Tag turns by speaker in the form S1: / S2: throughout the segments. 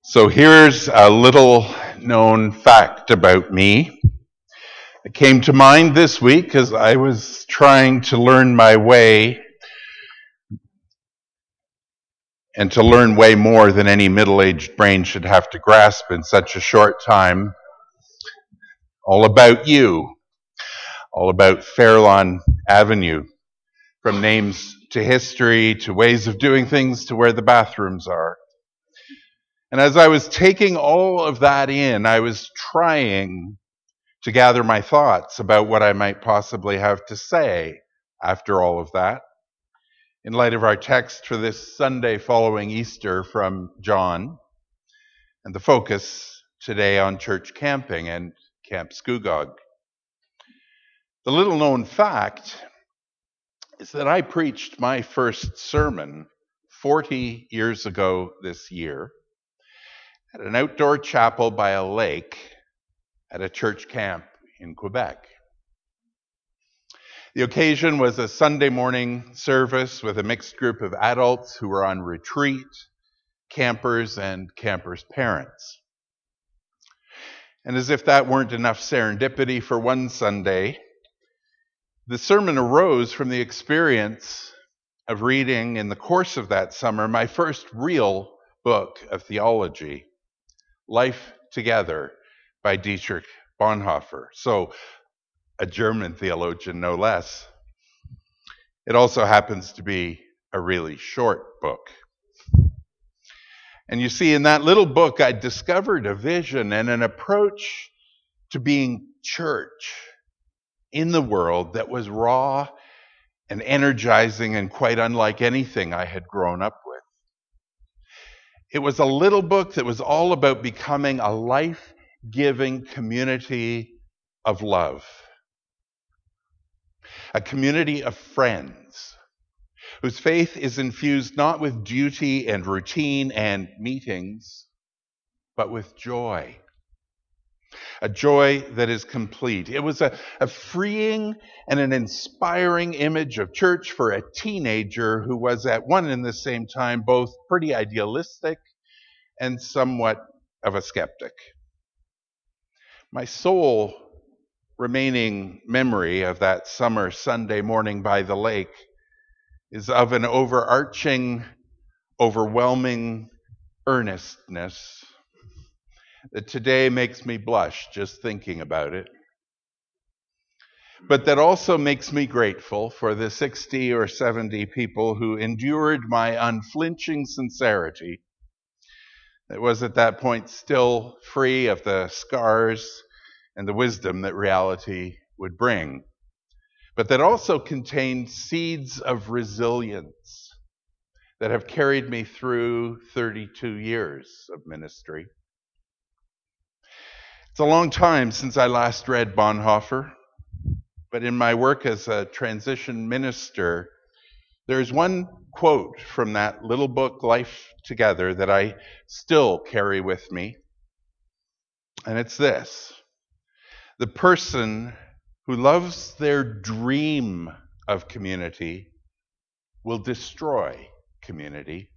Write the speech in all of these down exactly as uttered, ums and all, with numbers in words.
S1: So here's a little known fact about me. It came to mind this week as I was trying to learn my way and to learn way more than any middle-aged brain should have to grasp in such a short time. All about you, all about Fairlawn Avenue, from names to history to ways of doing things to where the bathrooms are. And as I was taking all of that in, I was trying to gather my thoughts about what I might possibly have to say after all of that, in light of our text for this Sunday following Easter from John, and the focus today on church camping and Camp Scugog. The little known fact is that I preached my first sermon forty years ago this year at an outdoor chapel by a lake at a church camp in Quebec. The occasion was a Sunday morning service with a mixed group of adults who were on retreat, campers, and campers' parents. And as if that weren't enough serendipity for one Sunday, the sermon arose from the experience of reading in the course of that summer my first real book of theology, Life Together by Dietrich Bonhoeffer. So, a German theologian, no less. It also happens to be a really short book. And you see, in that little book, I discovered a vision and an approach to being church in the world that was raw and energizing and quite unlike anything I had grown up with. It was a little book that was all about becoming a life-giving community of love. A community of friends whose faith is infused not with duty and routine and meetings, but with joy. A joy that is complete. It was a, a freeing and an inspiring image of church for a teenager who was at one and the same time both pretty idealistic and somewhat of a skeptic. My sole remaining memory of that summer Sunday morning by the lake is of an overarching, overwhelming earnestness that today makes me blush just thinking about it, but that also makes me grateful for the sixty or seventy people who endured my unflinching sincerity that was at that point still free of the scars and the wisdom that reality would bring, but that also contained seeds of resilience that have carried me through thirty-two years of ministry. It's a long time since I last read Bonhoeffer, but in my work as a transition minister, there's one quote from that little book, Life Together, that I still carry with me, and it's this: the person who loves their dream of community will destroy community.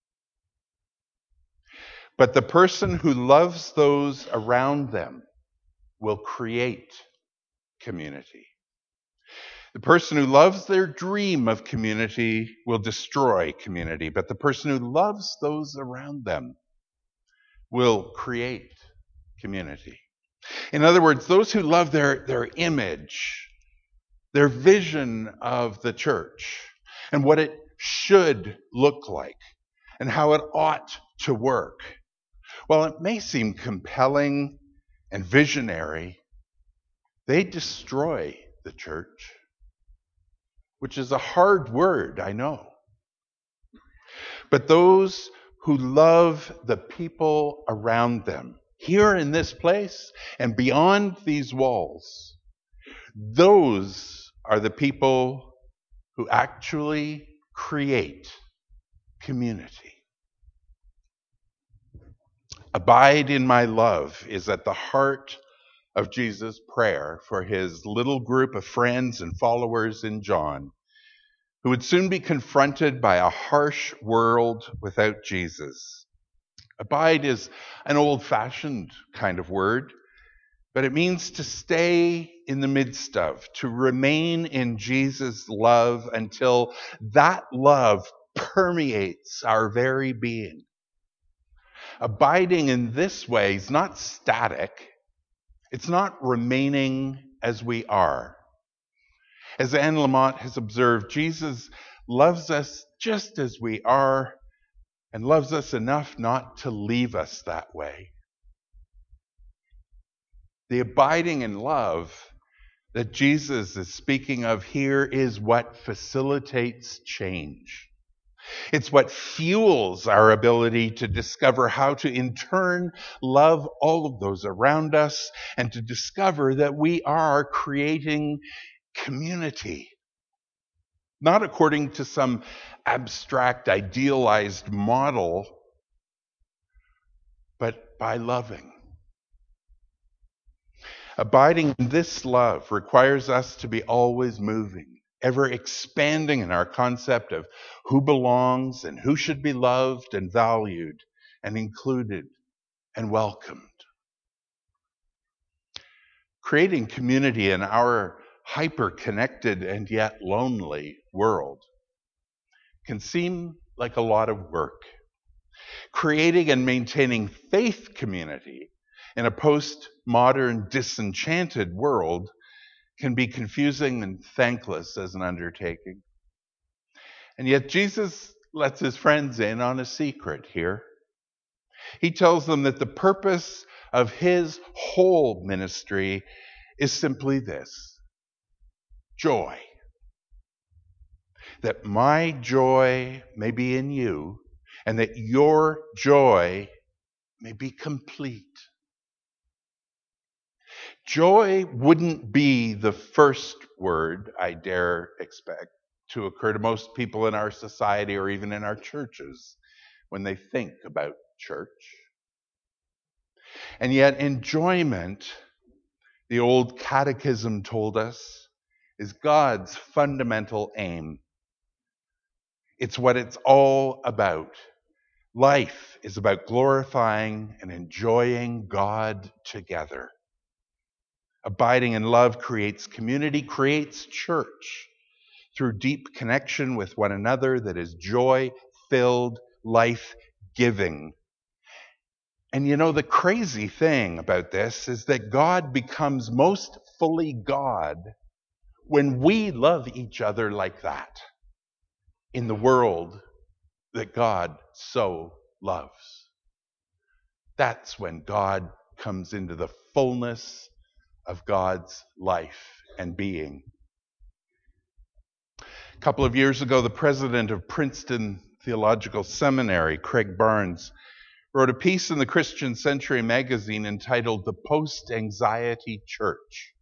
S1: But the person who loves those around them will create community. The person who loves their dream of community will destroy community. But the person who loves those around them will create community. In other words, those who love their, their image, their vision of the church, and what it should look like, and how it ought to work. While it may seem compelling and visionary, they destroy the church, which is a hard word, I know. But those who love the people around them, here in this place and beyond these walls, those are the people who actually create community. Abide in my love is at the heart of Jesus' prayer for his little group of friends and followers in John, who would soon be confronted by a harsh world without Jesus. Abide is an old-fashioned kind of word, but it means to stay in the midst of, to remain in Jesus' love until that love permeates our very being. Abiding in this way is not static. It's not remaining as we are. As Anne Lamott has observed, Jesus loves us just as we are and loves us enough not to leave us that way. The abiding in love that Jesus is speaking of here is what facilitates change. It's what fuels our ability to discover how to in turn love all of those around us and to discover that we are creating community. Not according to some abstract, idealized model, but by loving. Abiding in this love requires us to be always moving, ever expanding in our concept of who belongs and who should be loved and valued and included and welcomed. Creating community in our hyper-connected and yet lonely world can seem like a lot of work. Creating and maintaining faith community in a post-modern, disenchanted world can be confusing and thankless as an undertaking. And yet Jesus lets his friends in on a secret here. He tells them that the purpose of his whole ministry is simply this: joy. That my joy may be in you, and that your joy may be complete. Joy wouldn't be the first word I dare expect to occur to most people in our society or even in our churches when they think about church. And yet enjoyment, the old catechism told us, is God's fundamental aim. It's what it's all about. Life is about glorifying and enjoying God together. Abiding in love creates community, creates church through deep connection with one another that is joy-filled, life-giving. And you know, the crazy thing about this is that God becomes most fully God when we love each other like that in the world that God so loves. That's when God comes into the fullness of God's life and being. A couple of years ago, the president of Princeton Theological Seminary, Craig Barnes, wrote a piece in the Christian Century magazine entitled "The Post-Anxiety Church."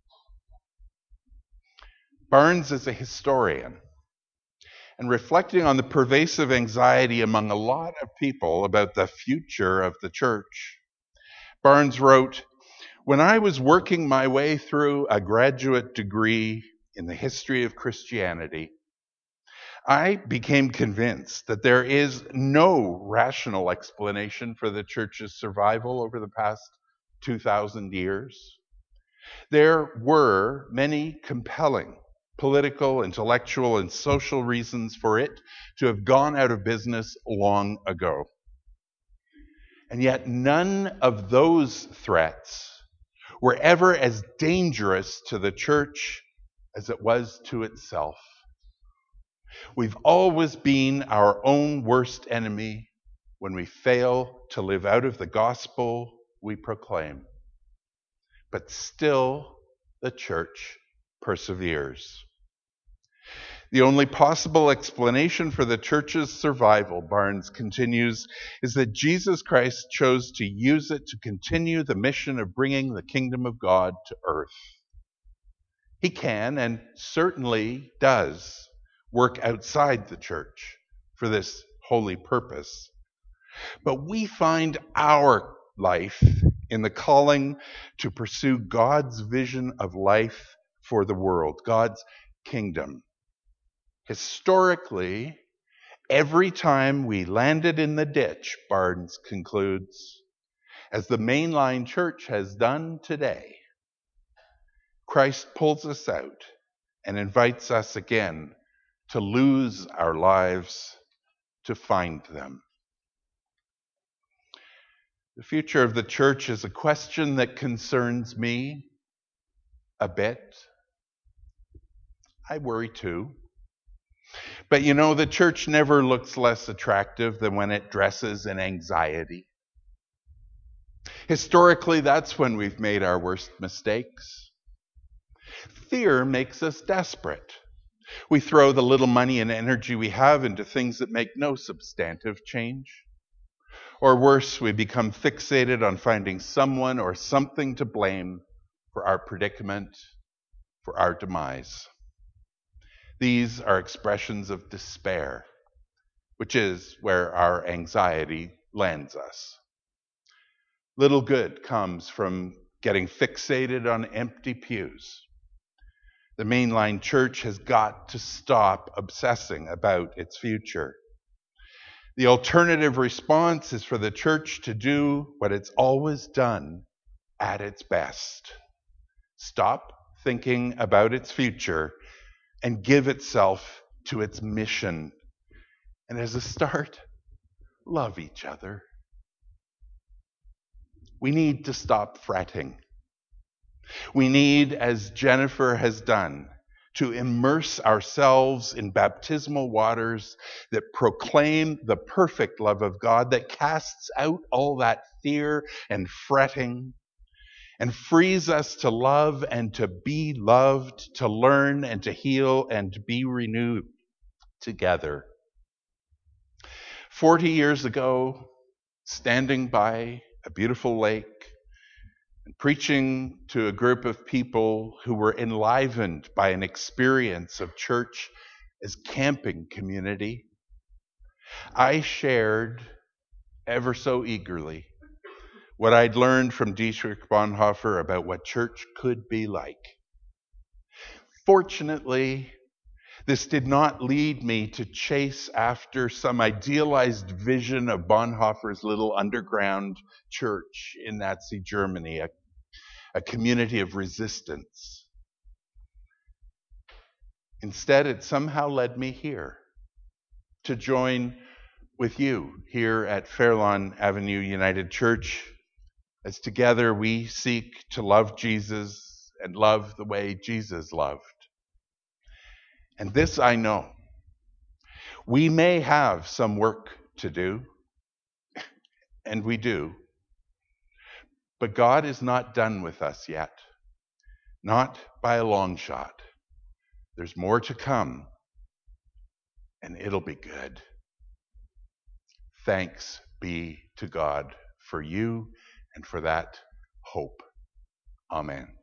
S1: Barnes is a historian, and reflecting on the pervasive anxiety among a lot of people about the future of the church, Barnes wrote, "When I was working my way through a graduate degree in the history of Christianity, I became convinced that there is no rational explanation for the church's survival over the past two thousand years. There were many compelling political, intellectual, and social reasons for it to have gone out of business long ago. And yet none of those threats were ever as dangerous to the church as it was to itself. We've always been our own worst enemy when we fail to live out of the gospel we proclaim. But still, the church perseveres. The only possible explanation for the church's survival," Barnes continues, "is that Jesus Christ chose to use it to continue the mission of bringing the kingdom of God to earth. He can, and certainly does, work outside the church for this holy purpose. But we find our life in the calling to pursue God's vision of life for the world, God's kingdom. Historically, every time we landed in the ditch, Barnes concludes, as the mainline church has done today, Christ pulls us out and invites us again to lose our lives, to find them. The future of the church is a question that concerns me a bit. I worry too. But you know, the church never looks less attractive than when it dresses in anxiety. Historically, that's when we've made our worst mistakes. Fear makes us desperate. We throw the little money and energy we have into things that make no substantive change. Or worse, we become fixated on finding someone or something to blame for our predicament, for our demise. These are expressions of despair, which is where our anxiety lands us. Little good comes from getting fixated on empty pews. The mainline church has got to stop obsessing about its future. The alternative response is for the church to do what it's always done at its best. Stop thinking about its future and give itself to its mission. And as a start, love each other. We need to stop fretting. We need, as Jennifer has done, to immerse ourselves in baptismal waters that proclaim the perfect love of God, that casts out all that fear and fretting, and frees us to love and to be loved, to learn and to heal and to be renewed together. Forty years ago, standing by a beautiful lake and preaching to a group of people who were enlivened by an experience of church as camping community, I shared ever so eagerly what I'd learned from Dietrich Bonhoeffer about what church could be like. Fortunately, this did not lead me to chase after some idealized vision of Bonhoeffer's little underground church in Nazi Germany, a, a community of resistance. Instead, it somehow led me here to join with you here at Fairlawn Avenue United Church, as together we seek to love Jesus and love the way Jesus loved. And this I know. We may have some work to do, and we do, but God is not done with us yet. Not by a long shot. There's more to come, and it'll be good. Thanks be to God for you and for that hope. Amen.